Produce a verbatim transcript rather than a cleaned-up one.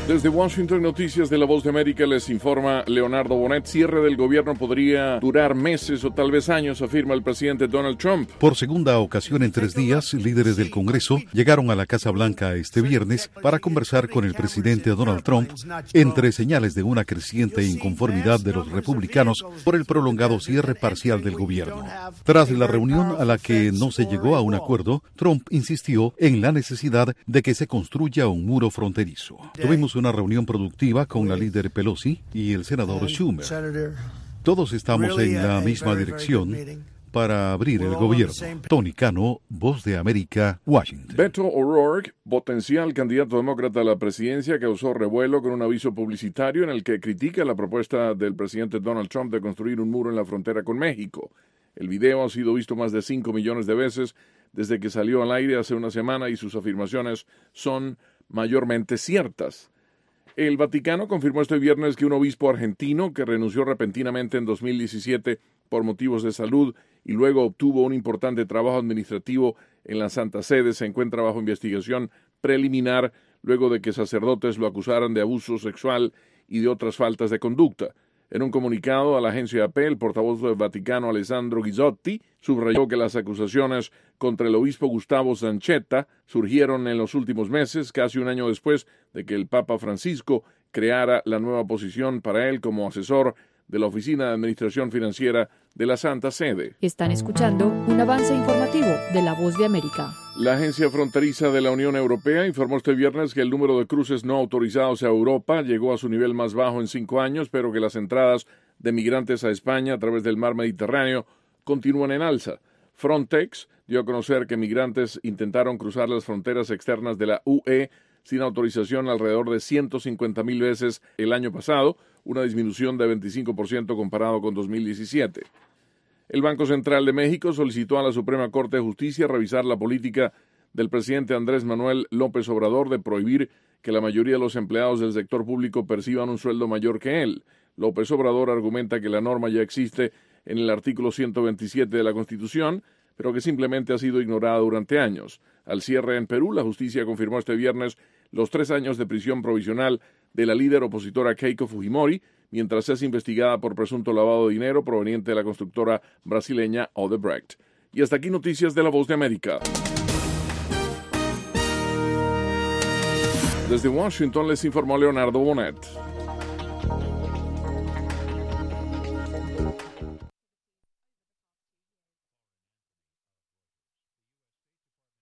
Desde Washington, Noticias de la Voz de América, les informa Leonardo Bonet. Cierre del gobierno podría durar meses o tal vez años, afirma el presidente Donald Trump. Por segunda ocasión en tres días, líderes del Congreso llegaron a la Casa Blanca este viernes para conversar con el presidente Donald Trump, entre señales de una creciente inconformidad de los republicanos por el prolongado cierre parcial del gobierno. Tras la reunión a la que no se llegó a un acuerdo, Trump insistió en la necesidad de que se construya un muro fronterizo. Tuvimos una reunión productiva con la líder Pelosi y el senador Schumer. Todos estamos en la misma dirección para abrir el gobierno. Tony Cano, Voz de América, Washington. Beto O'Rourke, potencial candidato demócrata a la presidencia, causó revuelo con un aviso publicitario en el que critica la propuesta del presidente Donald Trump de construir un muro en la frontera con México. El video ha sido visto más de cinco millones de veces desde que salió al aire hace una semana y sus afirmaciones son mayormente ciertas. El Vaticano confirmó este viernes que un obispo argentino que renunció repentinamente en dos mil diecisiete por motivos de salud y luego obtuvo un importante trabajo administrativo en la Santa Sede se encuentra bajo investigación preliminar luego de que sacerdotes lo acusaran de abuso sexual y de otras faltas de conducta. En un comunicado a la agencia A P, el portavoz del Vaticano, Alessandro Ghizotti, subrayó que las acusaciones contra el obispo Gustavo Zanchetta surgieron en los últimos meses, casi un año después de que el Papa Francisco creara la nueva posición para él como asesor de la Oficina de Administración Financiera de la Santa Sede. Están escuchando un avance informativo de La Voz de América. La agencia fronteriza de la Unión Europea informó este viernes que el número de cruces no autorizados a Europa llegó a su nivel más bajo en cinco años, pero que las entradas de migrantes a España a través del mar Mediterráneo continúan en alza. Frontex dio a conocer que migrantes intentaron cruzar las fronteras externas de la U E sin autorización alrededor de ciento cincuenta mil veces el año pasado, una disminución de veinticinco por ciento comparado con dos mil diecisiete. El Banco Central de México solicitó a la Suprema Corte de Justicia revisar la política del presidente Andrés Manuel López Obrador de prohibir que la mayoría de los empleados del sector público perciban un sueldo mayor que él. López Obrador argumenta que la norma ya existe en el artículo ciento veintisiete de la Constitución, pero que simplemente ha sido ignorada durante años. Al cierre en Perú, la justicia confirmó este viernes los tres años de prisión provisional de la líder opositora Keiko Fujimori, mientras es investigada por presunto lavado de dinero proveniente de la constructora brasileña Odebrecht. Y hasta aquí Noticias de la Voz de América. Desde Washington les informó Leonardo Bonet.